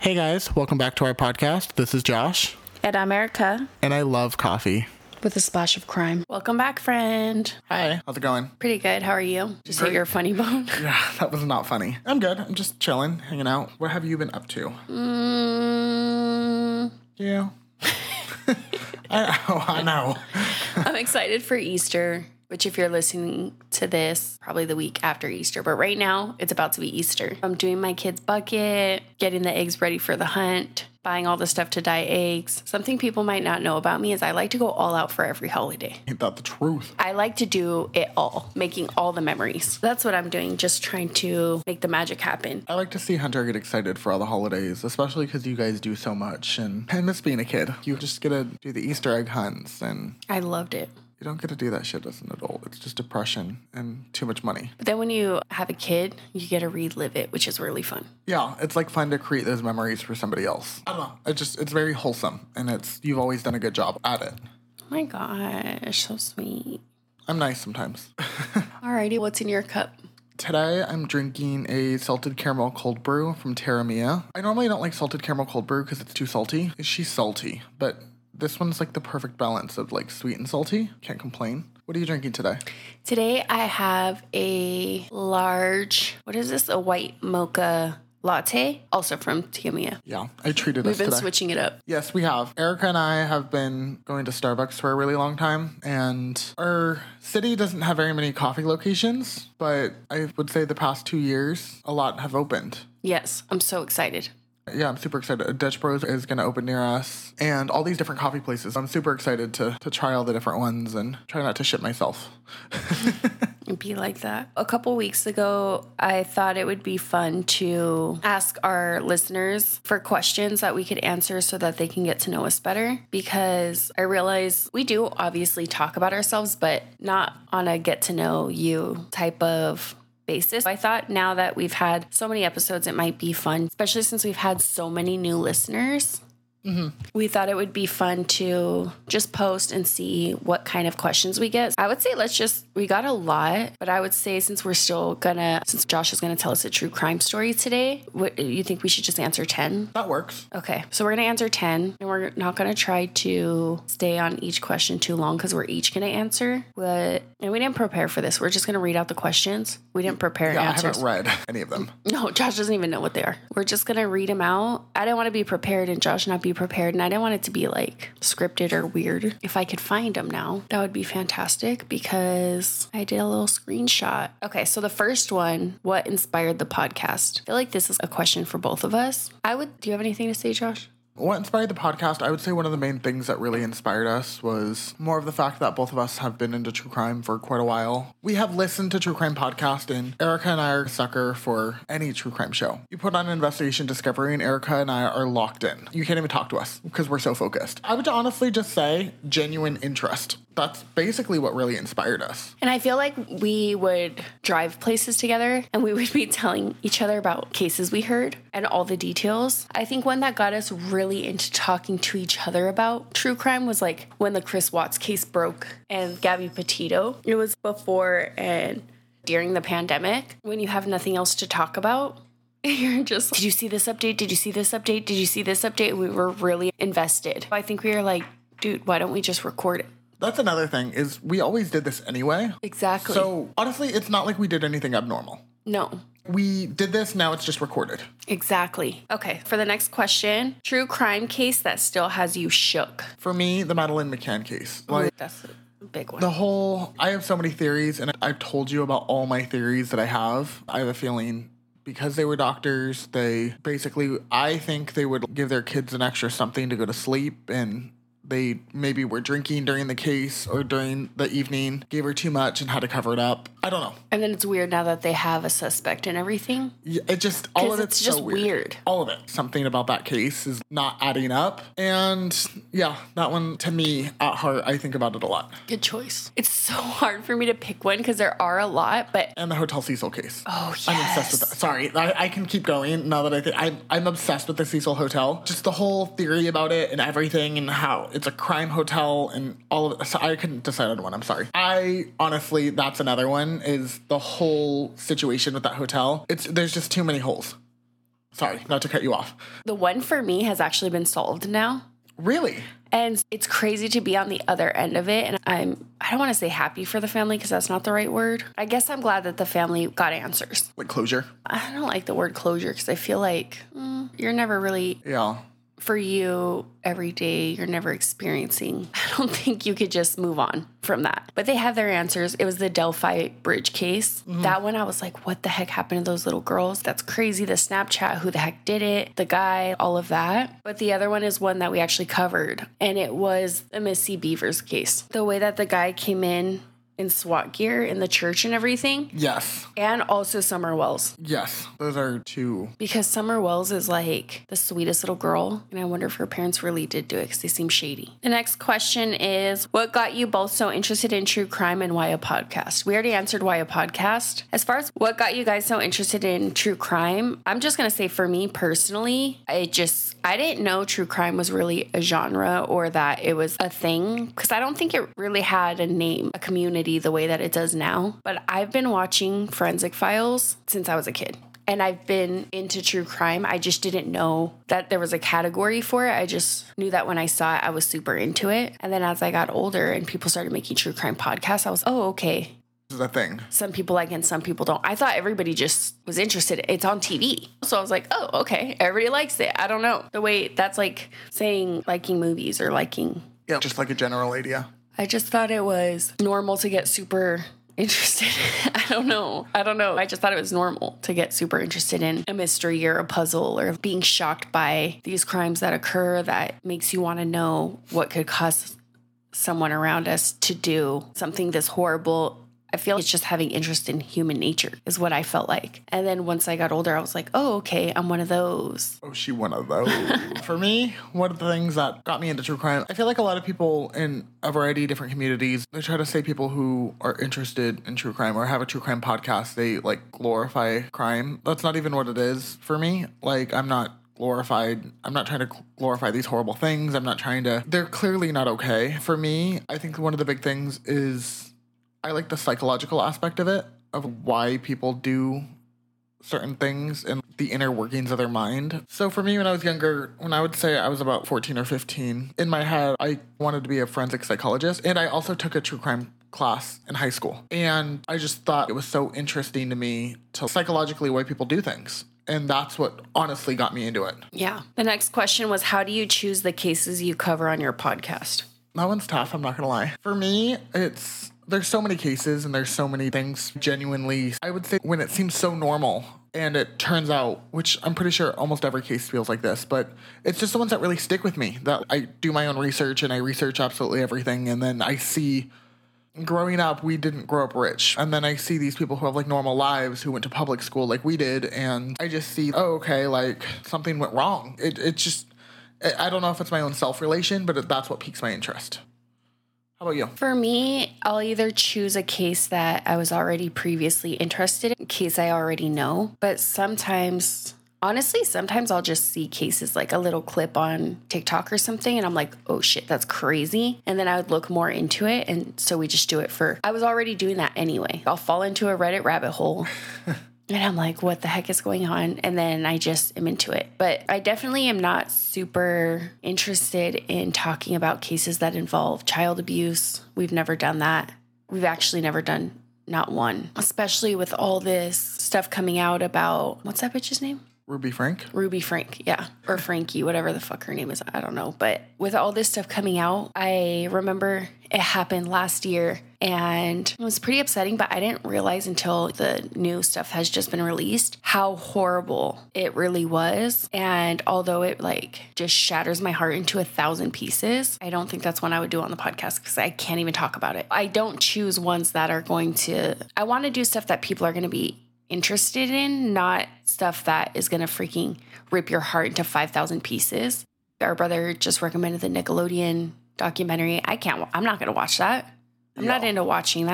Hey guys, welcome back to our podcast. This is Josh. And I'm Erica. And I love coffee. With a splash of crime. Welcome back, friend. Hi, how's it going? Pretty good. How are you? Just hit your funny bone. Yeah, that was not funny. I'm good. I'm just chilling, hanging out. What have you been up to? Yeah. I know. I'm excited for Easter, which if you're listening to this, probably the week after Easter. But right now, it's about to be Easter. I'm doing my kids' bucket, getting the eggs ready for the hunt, buying all the stuff to dye eggs. Something people might not know about me is I like to go all out for every holiday. Ain't that the truth? I like to do it all, making all the memories. That's what I'm doing, just trying to make the magic happen. I like to see Hunter get excited for all the holidays, especially because you guys do so much. And I miss being a kid. You just get to do the Easter egg hunts, and I loved it. you don't get to do that shit as an adult. It's just depression and too much money. But then when you have a kid, you get to relive it, which is really fun. Yeah, it's like fun to create those memories for somebody else. I don't know. It's very wholesome, and you've always done a good job at it. Oh my gosh, so sweet. I'm nice sometimes. Alrighty, what's in your cup? Today, I'm drinking a salted caramel cold brew from Terra Mia. I normally don't like salted caramel cold brew because it's too salty. She's salty, but this one's like the perfect balance of like sweet and salty. Can't complain. What are you drinking today? Today I have a large, what is this? A white mocha latte, also from Terra Mia. Yeah, I treated us We've been today. switching it up. Yes, we have. Erica and I have been going to Starbucks for a really long time, and our city doesn't have very many coffee locations, but I would say the past 2 years, a lot have opened. Yes, I'm so excited. Yeah, I'm super excited. Dutch Bros is going to open near us, and all these different coffee places. I'm super excited to try all the different ones and try not to shit myself. It'd be like that. A couple weeks ago, I thought it would be fun to ask our listeners for questions that we could answer so that they can get to know us better, because I realize we do obviously talk about ourselves, but not on a get to know you type of basis. I thought now that we've had so many episodes, it might be fun, especially since we've had so many new listeners. Mm-hmm. We thought it would be fun to just post and see what kind of questions we get. I would say we got a lot, but I would say since Josh is gonna tell us a true crime story today, what you think we should just answer 10? That works. Okay, so we're gonna answer 10, and we're not gonna try to stay on each question too long because we're each gonna answer. And we didn't prepare for this. We're just gonna read out the questions. We didn't prepare answers. I haven't read any of them. No, Josh doesn't even know what they are. We're just gonna read them out. I didn't want to be prepared and Josh not be prepared, and I didn't want it to be like scripted or weird. If I could find them now, that would be fantastic because I did a little screenshot. Okay, so the first one, what inspired the podcast? I feel like this is a question for both of us. Do you have anything to say, Josh? What inspired the podcast? I would say one of the main things that really inspired us was more of the fact that both of us have been into true crime for quite a while. We have listened to true crime podcast, and Erica and I are a sucker for any true crime show. You put on an investigation discovery, and Erica and I are locked in. You can't even talk to us because we're so focused. I would honestly just say genuine interest. That's basically what really inspired us. And I feel like we would drive places together and we would be telling each other about cases we heard and all the details. I think one that got us really into talking to each other about true crime was like when the Chris Watts case broke and Gabby Petito. It was before and during the pandemic when you have nothing else to talk about. You're just, did you see this update? Did you see this update? Did you see this update? We were really invested. I think we were like, dude, why don't we just record it? That's another thing, is we always did this anyway. Exactly. So, honestly, it's not like we did anything abnormal. No. We did this, now it's just recorded. Exactly. Okay, for the next question, true crime case that still has you shook. For me, the Madeleine McCann case. That's a big one. I have so many theories, and I've told you about all my theories that I have. I have a feeling because they were doctors, I think they would give their kids an extra something to go to sleep, and they maybe were drinking during the case or during the evening, gave her too much and had to cover it up. I don't know. And then it's weird now that they have a suspect and everything. Yeah, all of it's just so weird. All of it. Something about that case is not adding up. And yeah, that one, to me, at heart, I think about it a lot. Good choice. It's so hard for me to pick one because there are a lot, but... And the Hotel Cecil case. Oh, yes. I'm obsessed with that. Sorry, I can keep going now that I think... I'm obsessed with the Cecil Hotel. Just the whole theory about it and everything and how it's a crime hotel and all of it. So I couldn't decide on one. I'm sorry. Honestly, that's another one, is the whole situation with that hotel. There's just too many holes. Sorry, not to cut you off. The one for me has actually been solved now. Really? And it's crazy to be on the other end of it. And I don't want to say happy for the family because that's not the right word. I guess I'm glad that the family got answers. Like closure? I don't like the word closure because I feel like you're never really... Yeah. For you, every day, you're never experiencing. I don't think you could just move on from that. But they have their answers. It was the Delphi Bridge case. Mm-hmm. That one, I was like, what the heck happened to those little girls? That's crazy. The Snapchat, who the heck did it? The guy, all of that. But the other one is one that we actually covered. And it was the Missy Beavers case. The way that the guy came in SWAT gear in the church and everything. Yes. And also Summer Wells. Yes. Those are two. Because Summer Wells is like the sweetest little girl. And I wonder if her parents really did do it because they seem shady. The next question is, what got you both so interested in true crime and why a podcast? We already answered why a podcast. As far as what got you guys so interested in true crime, I'm just going to say for me personally, I didn't know true crime was really a genre or that it was a thing because I don't think it really had a name, a community the way that it does now. But I've been watching Forensic Files since I was a kid. And I've been into true crime. I just didn't know that there was a category for it. I just knew that when I saw it, I was super into it. And then as I got older and people started making true crime podcasts, I was, oh, okay. This is a thing. Some people like it and some people don't. I thought everybody just was interested. It's on TV. So I was like, oh, okay. Everybody likes it. I don't know. The way that's like saying liking movies or liking. Yeah, just like a general idea. I just thought it was normal to get super interested. I don't know. I just thought it was normal to get super interested in a mystery or a puzzle or being shocked by these crimes that occur that makes you want to know what could cause someone around us to do something this horrible. I feel it's just having interest in human nature is what I felt like. And then once I got older, I was like, oh, okay, I'm one of those. Oh, she one of those. For me, one of the things that got me into true crime, I feel like a lot of people in a variety of different communities, they try to say people who are interested in true crime or have a true crime podcast, they like glorify crime. That's not even what it is for me. Like, I'm not trying to glorify these horrible things. They're clearly not okay. For me, I think one of the big things is I like the psychological aspect of it, of why people do certain things and the inner workings of their mind. So for me, when I was younger, when I would say I was about 14 or 15, in my head, I wanted to be a forensic psychologist. And I also took a true crime class in high school. And I just thought it was so interesting to me to psychologically why people do things. And that's what honestly got me into it. Yeah. The next question was, how do you choose the cases you cover on your podcast? That one's tough, I'm not going to lie. For me, there's so many cases and there's so many things genuinely, I would say when it seems so normal and it turns out, which I'm pretty sure almost every case feels like this, but it's just the ones that really stick with me, that I do my own research and I research absolutely everything. And then I see growing up, we didn't grow up rich. And then I see these people who have like normal lives who went to public school like we did. And I just see, oh, okay, like something went wrong. I don't know if it's my own self-relation, but that's what piques my interest. How about you? For me, I'll either choose a case that I was already previously interested in, a case I already know. But sometimes I'll just see cases like a little clip on TikTok or something. And I'm like, oh shit, that's crazy. And then I would look more into it. And so we just do it I was already doing that anyway. I'll fall into a Reddit rabbit hole. And I'm like, what the heck is going on? And then I just am into it. But I definitely am not super interested in talking about cases that involve child abuse. We've never done that. We've actually never done not one, especially with all this stuff coming out about, what's that bitch's name? Ruby Frank? Ruby Frank, yeah. Or Frankie, whatever the fuck her name is. I don't know. But with all this stuff coming out, I remember it happened last year and it was pretty upsetting, but I didn't realize until the new stuff has just been released how horrible it really was. And although it like just shatters my heart into 1,000 pieces, I don't think that's one I would do on the podcast because I can't even talk about it. I don't choose ones that are I want to do stuff that people are going to be interested in, not stuff that is going to freaking rip your heart into 5,000 pieces. Our brother just recommended the Nickelodeon documentary. I'm not going to watch that. I'm not into watching that.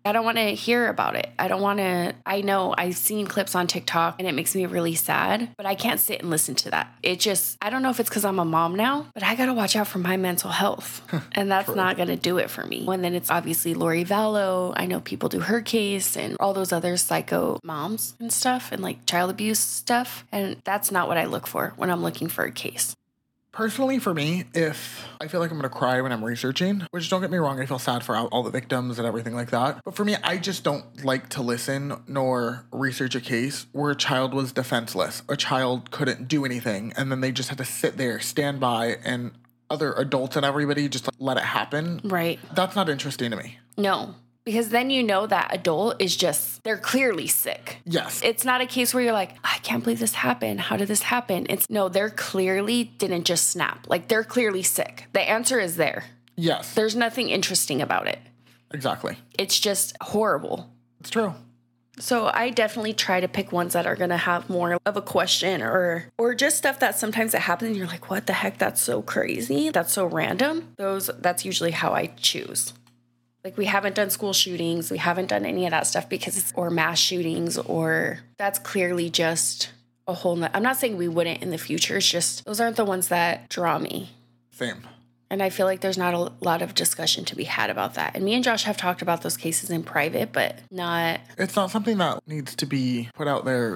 I don't want to hear about it. I know I've seen clips on TikTok and it makes me really sad, but I can't sit and listen to that. I don't know if it's because I'm a mom now, but I got to watch out for my mental health. And that's not going to do it for me. And then it's obviously Lori Vallow. I know people do her case and all those other psycho moms and stuff and like child abuse stuff. And that's not what I look for when I'm looking for a case. Personally, for me, if I feel like I'm going to cry when I'm researching, which don't get me wrong, I feel sad for all the victims and everything like that. But for me, I just don't like to listen nor research a case where a child was defenseless. A child couldn't do anything, and then they just had to sit there, stand by, and other adults and everybody just let it happen. Right. That's not interesting to me. No. Because then you know that adult is they're clearly sick. Yes. It's not a case where you're like, I can't believe this happened. How did this happen? They're clearly didn't just snap. Like, they're clearly sick. The answer is there. Yes. There's nothing interesting about it. Exactly. It's just horrible. It's true. So I definitely try to pick ones that are going to have more of a question or just stuff that sometimes it happens and you're like, what the heck? That's so crazy. That's so random. That's usually how I choose. Like, we haven't done school shootings. We haven't done any of that stuff or mass shootings, or that's clearly just a whole I'm not saying we wouldn't in the future. It's just those aren't the ones that draw me. Same. And I feel like there's not a lot of discussion to be had about that. And me and Josh have talked about those cases in private, but not... It's not something that needs to be put out there.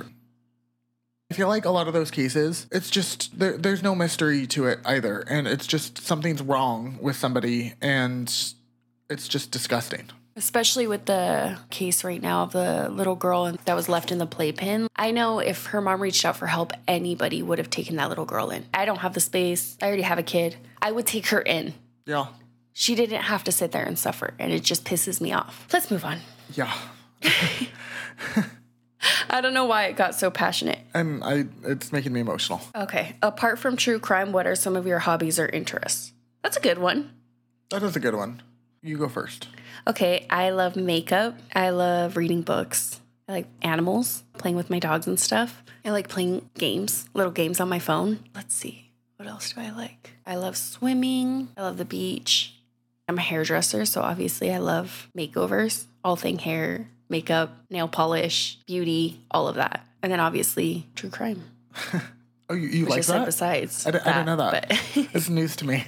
I feel like a lot of those cases, it's just, there's no mystery to it either. And it's just something's wrong with somebody, and it's just disgusting. Especially with the case right now of the little girl that was left in the playpen. I know if her mom reached out for help, anybody would have taken that little girl in. I don't have the space. I already have a kid. I would take her in. Yeah. She didn't have to sit there and suffer, and it just pisses me off. Let's move on. Yeah. I don't know why it got so passionate. And it's making me emotional. Okay. Apart from true crime, what are some of your hobbies or interests? That's a good one. That is a good one. You go first. Okay, I love makeup. I love reading books. I like animals, playing with my dogs and stuff. I like playing little games on my phone. Let's see. What else do I like? I love swimming. I love the beach. I'm a hairdresser, so obviously I love makeovers. All thing hair, makeup, nail polish, beauty, all of that. And then obviously true crime. Oh, you like that? Besides I didn't know that. It's news to me.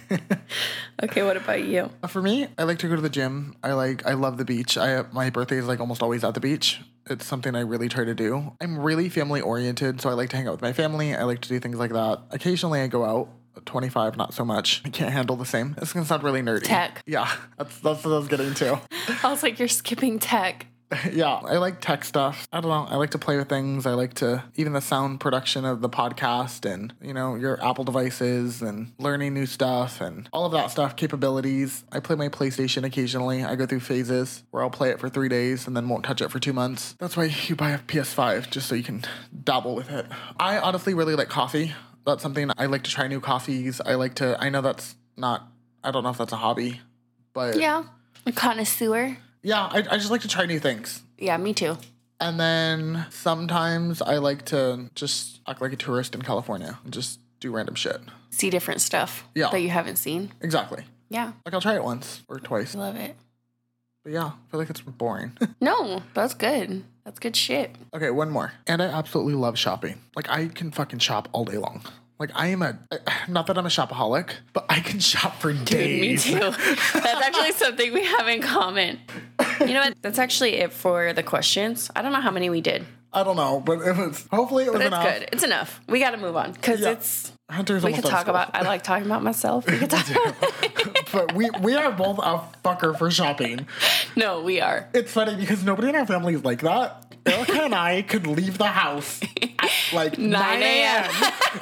Okay, what about you? For me, I like to go to the gym. I love the beach. My birthday is like almost always at the beach. It's something I really try to do. I'm really family oriented, so I like to hang out with my family. I like to do things like that. Occasionally I go out. 25, not so much. I can't handle the same. It's gonna sound really nerdy. Tech. Yeah, that's what I was getting to. I was like, you're skipping tech. Yeah, I like tech stuff. I don't know. I like to play with things. I like to, even the sound production of the podcast and, your Apple devices and learning new stuff and all of that stuff, capabilities. I play my PlayStation occasionally. I go through phases where I'll play it for 3 days and then won't touch it for 2 months. That's why you buy a PS5, just so you can dabble with it. I honestly really like coffee. That's something I like to try new coffees. I know that's not, I don't know if that's a hobby, but. Yeah, a connoisseur. Yeah, I just like to try new things. Yeah, me too. And then sometimes I like to just act like a tourist in California and just do random shit. See different stuff that you haven't seen. Exactly. Yeah. Like I'll try it once or twice. Love it. But yeah, I feel like it's boring. No, that's good. That's good shit. Okay, one more. And I absolutely love shopping. Like I can fucking shop all day long. Like I am not that I'm a shopaholic, but I can shop for days. Dude, me too. That's actually something we have in common. You know what? That's actually it for the questions. I don't know how many we did. I don't know, but hopefully it was enough. It's good. It's enough. We got to move on because it's. Hunter's we could talk about. I like talking about myself. We could talk about. But we are both a fucker for shopping. No, we are. It's funny because nobody in our family is like that. Erica and I could leave the house at like 9 a.m.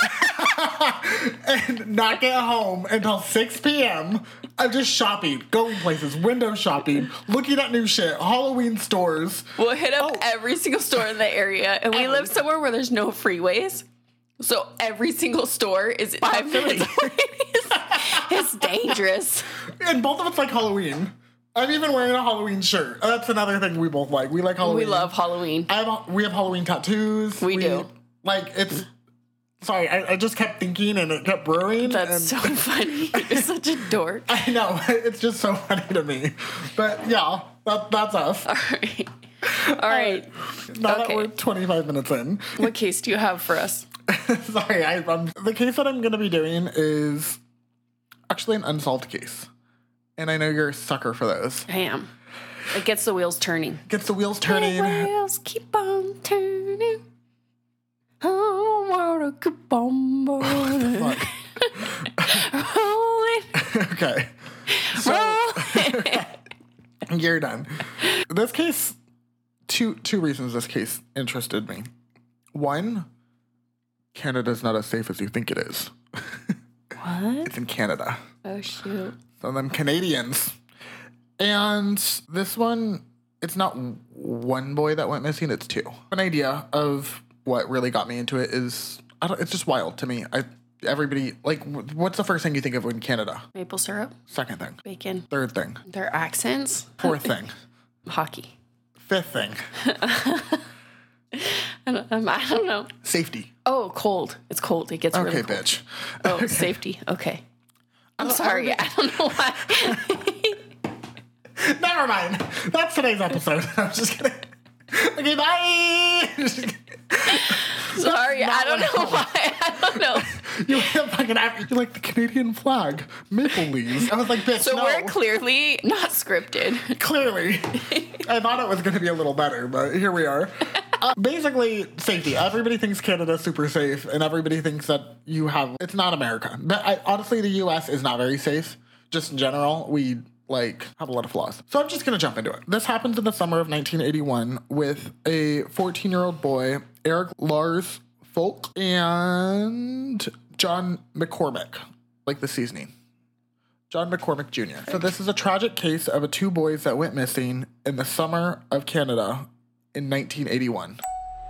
and not get home until 6 p.m. I'm just shopping, going places, window shopping, looking at new shit, Halloween stores. We'll hit up every single store in the area, and we live somewhere where there's no freeways. So every single store is 5 minutes away. It's dangerous. And both of us like Halloween. I'm even wearing a Halloween shirt. That's another thing we both like. We like Halloween. We love Halloween. We have Halloween tattoos. We do. Like, it's Sorry, I just kept thinking and it kept brewing. That's so funny. You're such a dork. I know. It's just so funny to me. But yeah, that's us. All right. Now that we're 25 minutes in. What case do you have for us? Sorry, the case that I'm going to be doing is actually an unsolved case. And I know you're a sucker for those. I am. It gets the wheels turning. Gets the wheels turning. The wheels keep on turning. Oh, water keep on burning. Fuck. Rolling. Okay. So, you're done. This case, two reasons this case interested me. One, Canada's not as safe as you think it is. What? It's in Canada. Oh, shoot. So them Canadians. And this one, it's not one boy that went missing, it's two. An idea of what really got me into it is, it's just wild to me. Everybody, like, what's the first thing you think of in Canada? Maple syrup. Second thing. Bacon. Third thing. Their accents. Fourth thing. Hockey. Fifth thing. I don't know. Safety. Oh, cold. It's cold. It gets really Okay, cold. bitch. Oh, Okay. safety. Okay. I'm sorry. I don't know why. Never mind. That's today's episode. I'm just kidding. Okay, bye. Sorry. I don't know why. I don't know. You like the Canadian flag, maple leaves. I was like, bitch, So no. we're clearly not scripted. Clearly. I thought it was going to be a little better, but here we are. Basically, safety. Everybody thinks Canada's super safe, and everybody thinks that it's not America. But honestly, the U.S. is not very safe. Just in general, we have a lot of flaws. So I'm just going to jump into it. This happens in the summer of 1981 with a 14-year-old boy, Eric Lars Folk, and John McCormick, like the seasoning. John McCormick Jr. So this is a tragic case of two boys that went missing in the summer of Canada in 1981.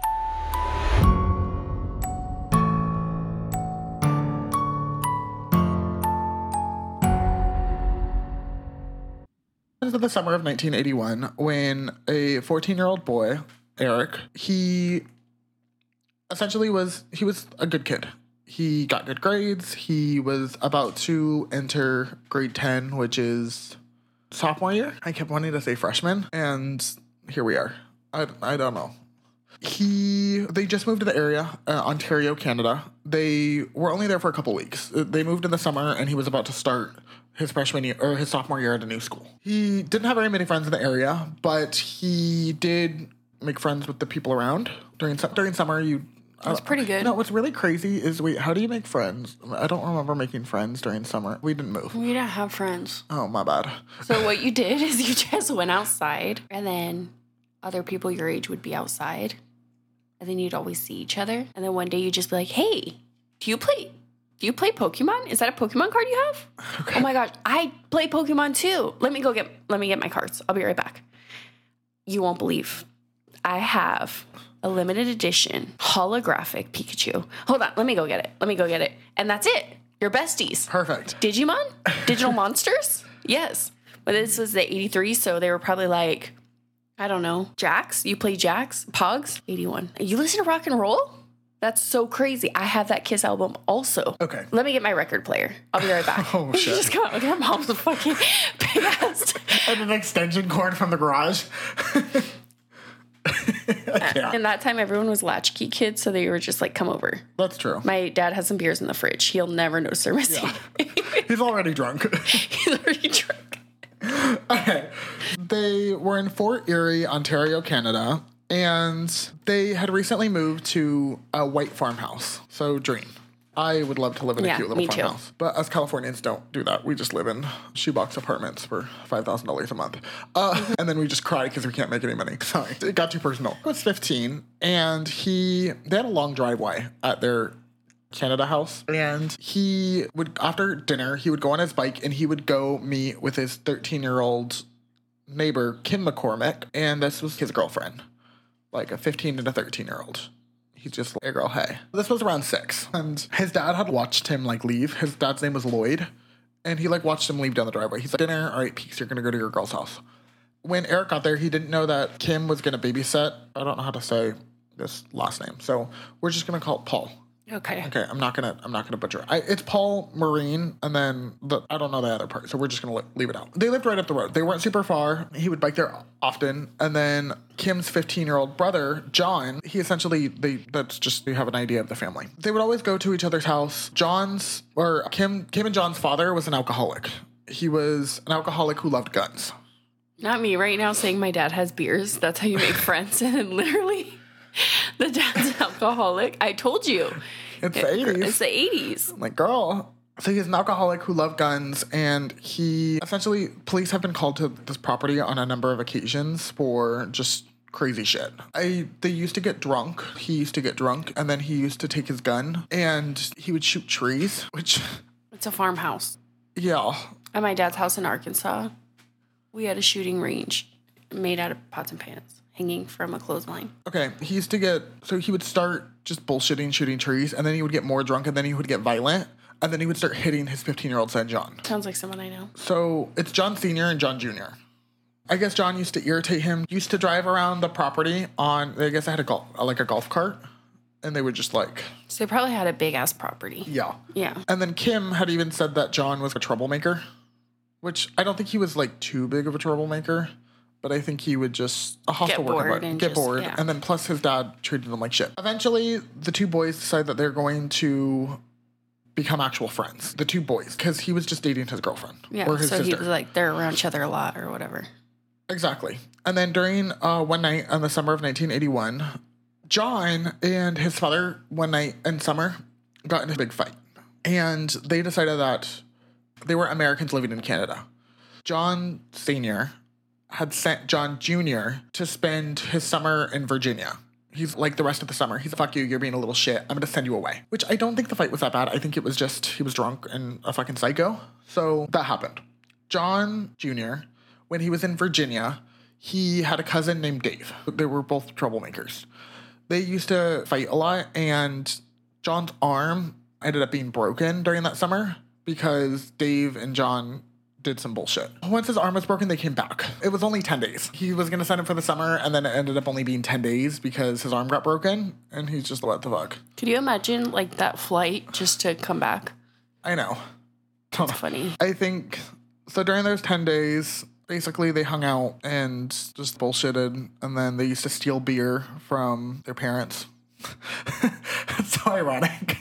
Into the summer of 1981 when a 14-year-old boy, Eric, he essentially was a good kid. He got good grades. He was about to enter grade 10, which is sophomore year. I kept wanting to say freshman, and here we are. I don't know. They just moved to the area, Ontario, Canada. They were only there for a couple weeks. They moved in the summer, and he was about to start his freshman year or his sophomore year at a new school. He didn't have very many friends in the area, but he did make friends with the people around during summer. That's pretty good. No, what's really crazy is how do you make friends? I don't remember making friends during summer. We didn't move. We didn't have friends. Oh, my bad. So what you did is you just went outside, and then other people your age would be outside, and then you'd always see each other. And then one day you'd just be like, "Hey, do you play Pokemon? Is that a Pokemon card you have?" Okay. Oh my gosh, I play Pokemon too. Let me get my cards. I'll be right back. You won't believe. I have a limited edition holographic Pikachu. Hold on, let me go get it. And that's it. You're besties. Perfect. Digimon? Digital monsters? Yes. But this was the 83, so they were probably like, I don't know, Jax? You play Jax? Pogs? 81. You listen to rock and roll? That's so crazy. I have that Kiss album also. Okay. Let me get my record player. I'll be right back. Oh, shit. Just come out with your mom's fucking big ass. And an extension cord from the garage. And that time everyone was latchkey kids, so they were just like, come over. That's true. My dad has some beers in the fridge. He'll never notice they're missing. Yeah. He's already drunk. He's already drunk. Okay. They were in Fort Erie, Ontario, Canada, and they had recently moved to a white farmhouse. So, dream. I would love to live in a cute little farmhouse. But us Californians don't do that. We just live in shoebox apartments for $5,000 a month. And then we just cry because we can't make any money. Sorry. It got too personal. I was 15, and they had a long driveway at their Canada house. And he would, after dinner, he would go on his bike and he would go meet with his 13-year-old neighbor, Kim McCormick. And this was his girlfriend, like a 15 and a 13-year-old. He's just like, hey girl, hey. This was around 6. And his dad had watched him leave. His dad's name was Lloyd. And he watched him leave down the driveway. He's like, dinner, all right, Peaks, you're gonna go to your girl's house. When Eric got there, he didn't know that Kim was gonna babysit. I don't know how to say this last name. So we're just gonna call it Paul. Okay. Okay, I'm not gonna butcher it. It's Paul Marine, and then I don't know the other part, so we're just gonna leave it out. They lived right up the road. They weren't super far. He would bike there often, and then Kim's 15-year-old brother John. He essentially that's just you have an idea of the family. They would always go to each other's house. Kim and John's father was an alcoholic. He was an alcoholic who loved guns. Not me right now saying my dad has beers. That's how you make friends, and then literally. The dad's alcoholic. I told you. It's the 80s. It's the 80s. I'm like, girl. So he's an alcoholic who loved guns, and police have been called to this property on a number of occasions for just crazy shit. They used to get drunk. He used to get drunk, and then he used to take his gun, and he would shoot trees, which... It's a farmhouse. Yeah. At my dad's house in Arkansas, we had a shooting range made out of pots and pans. Hanging from a clothesline. Okay, he would start just bullshitting, shooting trees, and then he would get more drunk, and then he would get violent, and then he would start hitting his 15-year-old son, John. Sounds like someone I know. So it's John Sr. and John Jr. I guess John used to irritate him, used to drive around the property I guess I had a golf cart, and they would just like... So they probably had a big-ass property. Yeah. Yeah. And then Kim had even said that John was a troublemaker, which I don't think he was like too big of a troublemaker. But I think he would just get bored, and then plus his dad treated him like shit. Eventually, the two boys decide that they're going to become actual friends. The two boys, because he was just dating his girlfriend or his sister. He was like they're around each other a lot or whatever. Exactly. And then during one night in the summer of 1981, John and his father one night in summer got in a big fight, and they decided that they were Americans living in Canada. John Sr. had sent John Jr. to spend his summer in Virginia. He's like the rest of the summer. He's fuck you, you're being a little shit. I'm going to send you away. Which I don't think the fight was that bad. I think it was just he was drunk and a fucking psycho. So that happened. John Jr., when he was in Virginia, he had a cousin named Dave. They were both troublemakers. They used to fight a lot, and John's arm ended up being broken during that summer because Dave and John did some bullshit. Once his arm was broken, they came back. It was only 10 days. He was going to send him for the summer, and then it ended up only being 10 days because his arm got broken, and he's just, what the fuck? Could you imagine, like, that flight just to come back? I know. That's funny. I think, so during those 10 days, basically they hung out and just bullshitted, and then they used to steal beer from their parents. It's so ironic.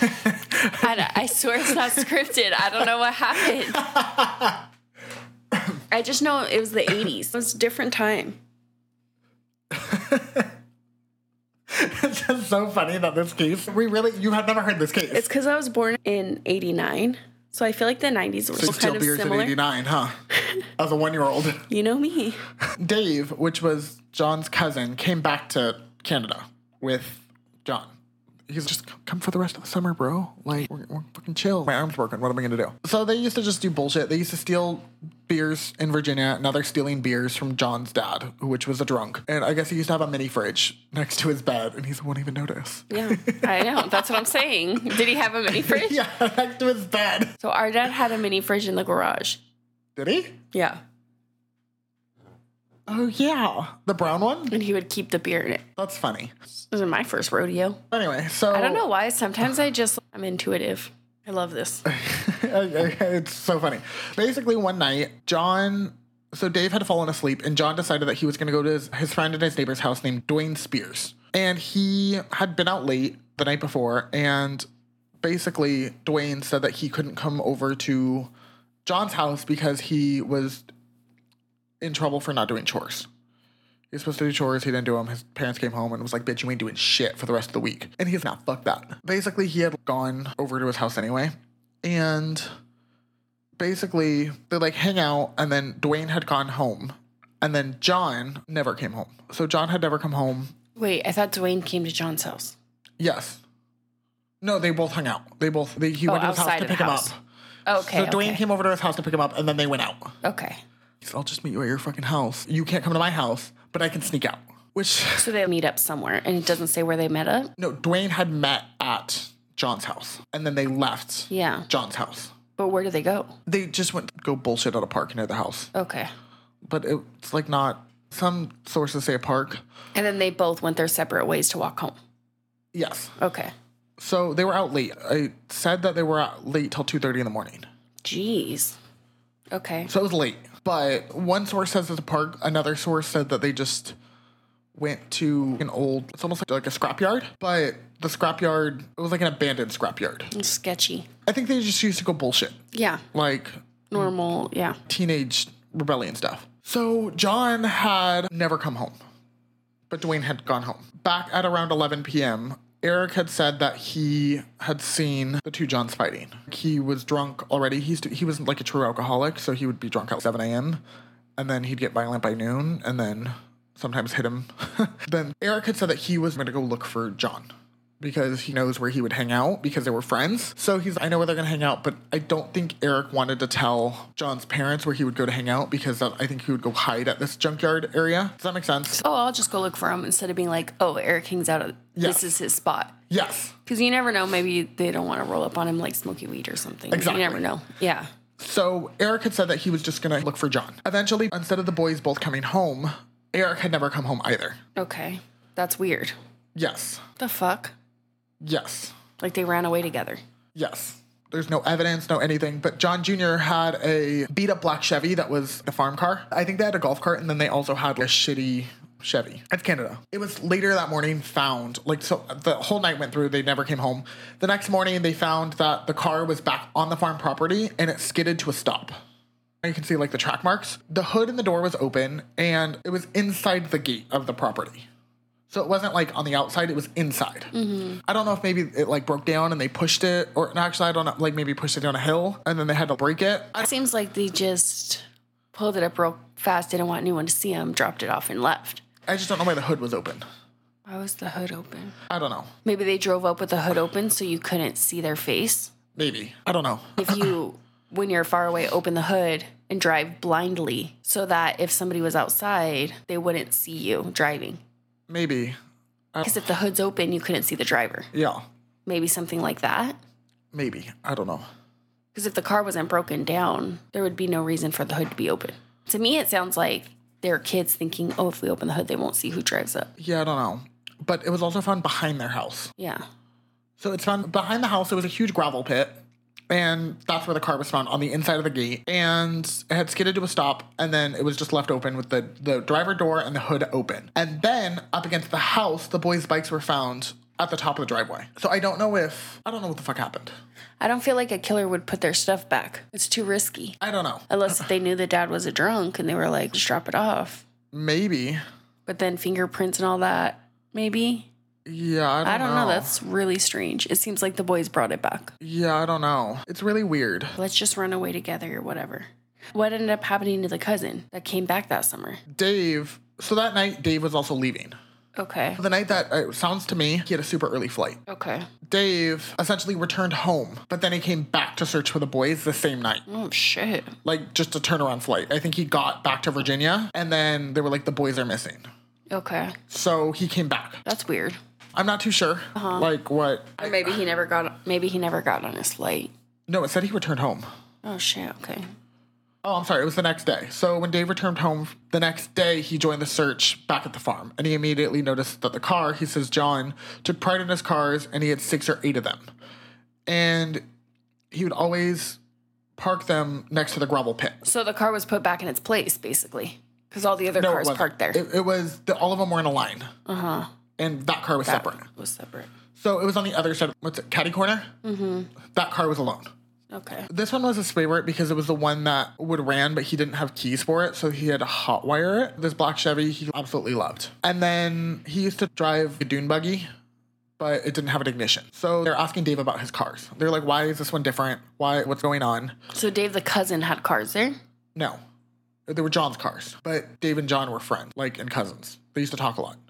I swear it's not scripted. I don't know what happened. I just know it was the 80s. It was a different time. It's just so funny that this case, you had never heard this case. It's because I was born in 89. So I feel like the 90s were so kind of beers similar. In 89, huh? As a 1-year-old. You know me. Dave, which was John's cousin, came back to Canada with John. He's just, come for the rest of the summer, bro. Like, we're fucking chill. My arm's broken. What am I going to do? So they used to just do bullshit. They used to steal beers in Virginia. Now they're stealing beers from John's dad, which was a drunk. And I guess he used to have a mini fridge next to his bed, and he won't even notice. Yeah, I know. That's what I'm saying. Did he have a mini fridge? Yeah, next to his bed. So our dad had a mini fridge in the garage. Did he? Yeah. Oh, yeah. The brown one? And he would keep the beer in it. That's funny. This wasn't my first rodeo. Anyway, so... I don't know why. Sometimes I'm intuitive. I love this. It's so funny. Basically, one night, so Dave had fallen asleep, and John decided that he was going to go to his friend and his neighbor's house named Dwayne Spears. And he had been out late the night before, and basically, Dwayne said that he couldn't come over to John's house because he was in trouble for not doing chores. He was supposed to do chores. He didn't do them. His parents came home and was like, bitch, you ain't doing shit for the rest of the week. And he's not, fuck that. Basically, he had gone over to his house anyway. And basically, they like hang out. And then Dwayne had gone home. And then John never came home. So John had never come home. Wait, I thought Dwayne came to John's house. Yes. No, they both hung out. He went to his house to pick him up. Okay. So Dwayne came over to his house to pick him up. And then they went out. Okay. So I'll just meet you at your fucking house. You can't come to my house, but I can sneak out. So they meet up somewhere, and it doesn't say where they met up? No, Dwayne had met at John's house, and then they left John's house. But where did they go? They just went to go bullshit at a park near the house. Okay. But it's like not... Some sources say a park. And then they both went their separate ways to walk home? Yes. Okay. So they were out late. I said that they were out late till 2:30 in the morning. Jeez. Okay. So it was late. But one source says it's a park. Another source said that they just went to an old, it's almost like a scrapyard. But the scrapyard, it was like an abandoned scrapyard. It's sketchy. I think they just used to go bullshit. Yeah. Like Normal, yeah. teenage rebellion stuff. So John had never come home, but Dwayne had gone home. Back at around 11 p.m., Eric had said that he had seen the two Johns fighting. He was drunk already. He was like a true alcoholic, so he would be drunk at 7 a.m., and then he'd get violent by noon, and then sometimes hit him. Then Eric had said that he was going to go look for John because he knows where he would hang out because they were friends. So I know where they're going to hang out, but I don't think Eric wanted to tell John's parents where he would go to hang out because I think he would go hide at this junkyard area. Does that make sense? Oh, I'll just go look for him instead of being like, oh, Eric hangs out at this is his spot. Yes. Because you never know. Maybe they don't want to roll up on him like smoky weed or something. Exactly. You never know. Yeah. So Eric had said that he was just going to look for John. Eventually, instead of the boys both coming home, Eric had never come home either. Okay. That's weird. Yes. The fuck? Yes. Like they ran away together. Yes. There's no evidence, no anything. But John Jr. had a beat up black Chevy that was the farm car. I think they had a golf cart, and then they also had a shitty Chevy. That's Canada. It was later that morning found, so the whole night went through, they never came home. The next morning, they found that the car was back on the farm property, and it skidded to a stop. You can see the track marks. The hood and the door was open, and it was inside the gate of the property. So it wasn't on the outside, it was inside. Mm-hmm. I don't know if maybe it broke down and they pushed it, or actually I don't know, maybe pushed it down a hill and then they had to break it. It seems like they just pulled it up real fast, didn't want anyone to see them, dropped it off and left. I just don't know why the hood was open. Why was the hood open? I don't know. Maybe they drove up with the hood open so you couldn't see their face. Maybe. I don't know. If you, when you're far away, open the hood and drive blindly so that if somebody was outside, they wouldn't see you driving. Maybe. Because if the hood's open, you couldn't see the driver. Yeah. Maybe something like that. Maybe. I don't know. Because if the car wasn't broken down, there would be no reason for the hood to be open. To me, it sounds like they're kids thinking, oh, if we open the hood, they won't see who drives up. Yeah, I don't know. But it was also found behind their house. Yeah. So it's found behind the house. It was a huge gravel pit. And that's where the car was found, on the inside of the gate. And it had skidded to a stop, and then it was just left open with the driver door and the hood open. And then up against the house, the boys' bikes were found at the top of the driveway. So I don't know what the fuck happened. I don't feel like a killer would put their stuff back. It's too risky. I don't know. Unless they knew the dad was a drunk and they were like, just drop it off. Maybe. But then fingerprints and all that, maybe. Yeah, I don't know. That's really strange. It seems like the boys brought it back. Yeah, I don't know. It's really weird. Let's just run away together or whatever. What ended up happening to the cousin that came back that summer? Dave. So that night, Dave was also leaving. Okay. The night that, it sounds to me, he had a super early flight. Okay. Dave essentially returned home, but then he came back to search for the boys the same night. Oh, shit. Just a turnaround flight. I think he got back to Virginia, and then they were like, the boys are missing. Okay. So he came back. That's weird. I'm not too sure. What? Or maybe he never got on his flight. No, it said he returned home. Oh, shit. Okay. Oh, I'm sorry. It was the next day. So when Dave returned home the next day, he joined the search back at the farm. And he immediately noticed that the car, he says John, took pride in his cars, and he had 6 or 8 of them. And he would always park them next to the gravel pit. So the car was put back in its place, basically. Because all the other cars parked there. It was, all of them were in a line. Uh-huh. And that car was separate. Was separate. So it was on the other side. What's it? Caddy corner? Mm-hmm. That car was alone. Okay. This one was his favorite because it was the one that would ran, but he didn't have keys for it, so he had to hotwire it. This black Chevy he absolutely loved. And then he used to drive a dune buggy, but it didn't have an ignition. So they're asking Dave about his cars. They're like, why is this one different? What's going on? So Dave the cousin had cars there? No. They were John's cars. But Dave and John were friends, and cousins. They used to talk a lot.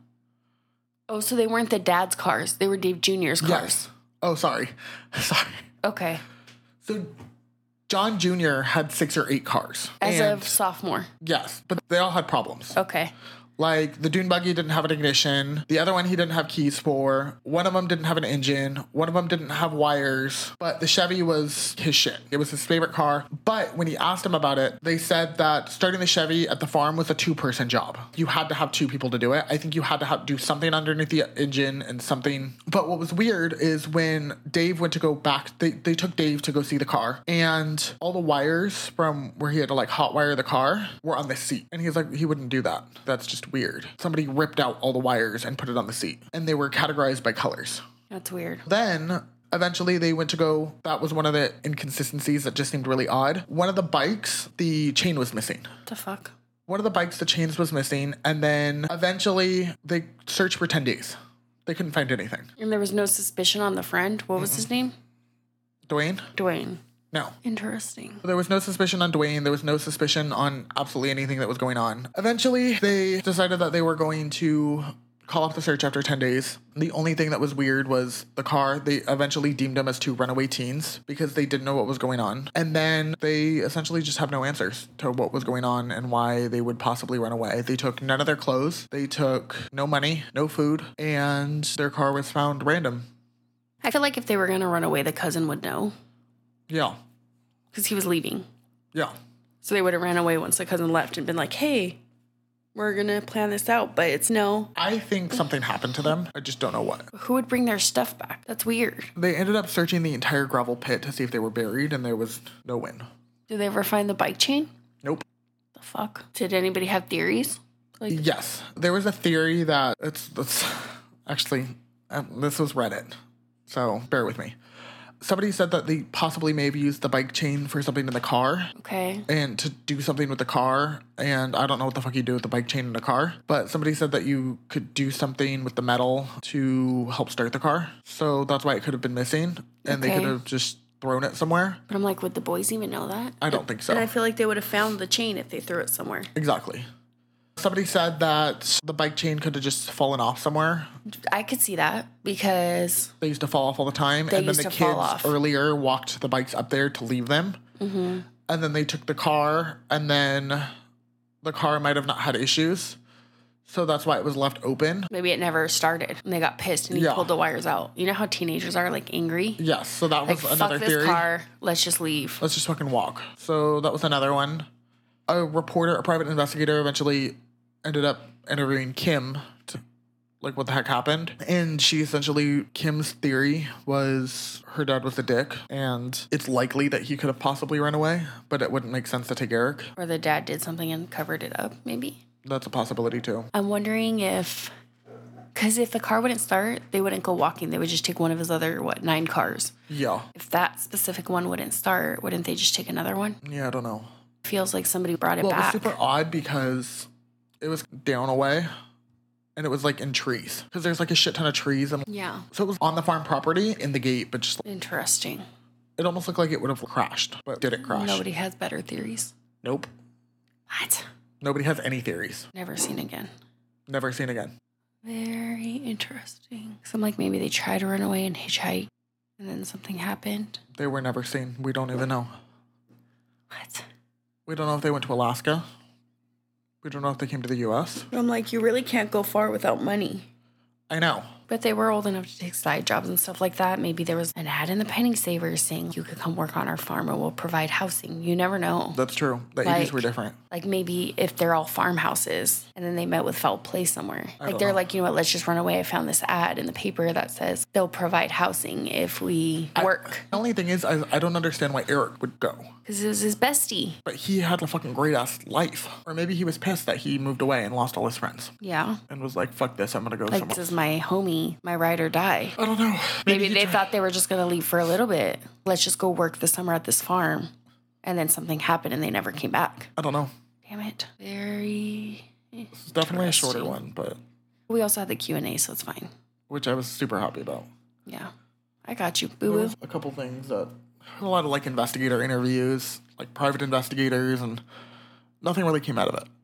Oh, so they weren't the dad's cars. They were Dave Jr.'s cars. Yes. Oh, sorry. Sorry. Okay. So John Jr. had 6 or 8 cars. As of sophomore. Yes, but they all had problems. Okay. Like, the dune buggy didn't have an ignition. The other one he didn't have keys for. One of them didn't have an engine. One of them didn't have wires. But the Chevy was his shit. It was his favorite car. But when he asked him about it, they said that starting the Chevy at the farm was a 2-person job. You had to have 2 people to do it. I think you had to do something underneath the engine and something. But what was weird is when Dave went to go back, they took Dave to go see the car. And all the wires from where he had to like hot wire the car were on the seat. And he's like, he wouldn't do that. That's just weird. Somebody ripped out all the wires and put it on the seat. And they were categorized by colors. That's weird. Then eventually they went to go, that was one of the inconsistencies that just seemed really odd. One of the bikes, the chain was missing. What the fuck? One of the bikes, the chains was missing. And then eventually they searched for 10 days. They couldn't find anything. And there was no suspicion on the friend. What was his name? Dwayne. No. Interesting. There was no suspicion on Dwayne. There was no suspicion on absolutely anything that was going on. Eventually, they decided that they were going to call off the search after 10 days. The only thing that was weird was the car. They eventually deemed them as 2 runaway teens because they didn't know what was going on. And then they essentially just have no answers to what was going on and why they would possibly run away. They took none of their clothes. They took no money, no food, and their car was found random. I feel like if they were going to run away, the cousin would know. Yeah. Because he was leaving. Yeah. So they would have ran away once the cousin left and been like, hey, we're going to plan this out. But it's no. I think something happened to them. I just don't know what. Who would bring their stuff back? That's weird. They ended up searching the entire gravel pit to see if they were buried, and there was no win. Did they ever find the bike chain? Nope. The fuck? Did anybody have theories? Yes. There was a theory that it's actually, this was Reddit, so bear with me. Somebody said that they possibly maybe used the bike chain for something in the car. Okay. And to do something with the car. And I don't know what the fuck you do with the bike chain in the car. But somebody said that you could do something with the metal to help start the car. So that's why it could have been missing. And they could have just thrown it somewhere. But I'm like, would the boys even know that? I don't think so. And I feel like they would have found the chain if they threw it somewhere. Exactly. Somebody said that the bike chain could have just fallen off somewhere. I could see that because they used to fall off all the time. And then the kids earlier walked the bikes up there to leave them. Mm-hmm. And then they took the car, and then the car might have not had issues. So that's why it was left open. Maybe it never started and they got pissed and he pulled the wires out. You know how teenagers are like angry? Yes. So that was another theory. Fuck this car. Let's just leave. Let's just fucking walk. So that was another one. A private investigator eventually ended up interviewing Kim to, like, what the heck happened. And Kim's theory was her dad was a dick, and it's likely that he could have possibly run away, but it wouldn't make sense to take Eric. Or the dad did something and covered it up, maybe. That's a possibility, too. I'm wondering because if the car wouldn't start, they wouldn't go walking. They would just take one of his other, 9 cars. Yeah. If that specific one wouldn't start, wouldn't they just take another one? Yeah, I don't know. Feels like somebody brought it back. Well, it was super odd because it was down away, and it was, like, in trees. Because there's, like, a shit ton of trees. And yeah. So it was on the farm property in the gate, but just... Interesting. It almost looked like it would have crashed, but did it crash? Nobody has better theories. Nope. What? Nobody has any theories. Never seen again. Never seen again. Very interesting. So I'm like, maybe they tried to run away and hitchhike, and then something happened. They were never seen. We don't even know. What? We don't know if they went to Alaska. We don't know if they came to the U.S. I'm like, you really can't go far without money. I know. But they were old enough to take side jobs and stuff like that. Maybe there was an ad in the Penny Savers saying you could come work on our farm and we'll provide housing. You never know. That's true. The 80s were different. Like maybe if they're all farmhouses and then they met with foul play somewhere. Like they're like, you know what, let's just run away. I found this ad in the paper that says they'll provide housing if we work. The only thing is, I don't understand why Eric would go. Because it was his bestie. But he had a fucking great-ass life. Or maybe he was pissed that he moved away and lost all his friends. Yeah. And was like, fuck this, I'm going to go like, somewhere. This is my homie, my ride or die. I don't know. Maybe they thought they were just going to leave for a little bit. Let's just go work the summer at this farm. And then something happened and they never came back. I don't know. Damn it. Very It's definitely a shorter one, but... We also had the Q&A, so it's fine. Which I was super happy about. Yeah. I got you, boo-boo. A couple things that... A lot of, like, investigator interviews, like, private investigators, and nothing really came out of it.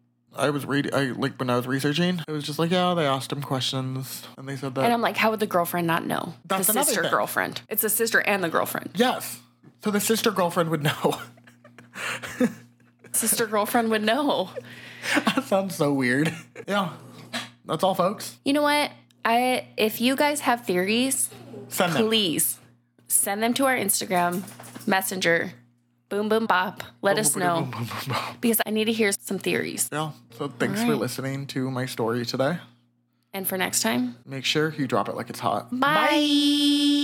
When I was researching, it was just like, yeah, they asked him questions, and they said that... And I'm like, how would the girlfriend not know? That's the another sister thing. girlfriend. It's the sister and the girlfriend. Yes. So the sister girlfriend would know. Sister girlfriend would know. That sounds so weird. Yeah. That's all, folks. You know what? If you guys have theories, Send them. please send them to our Instagram messenger. Boom, boom, bop. Let us know. Because I need to hear some theories. Yeah. So thanks for listening to my story today. And for next time, Make sure you drop it like it's hot. bye.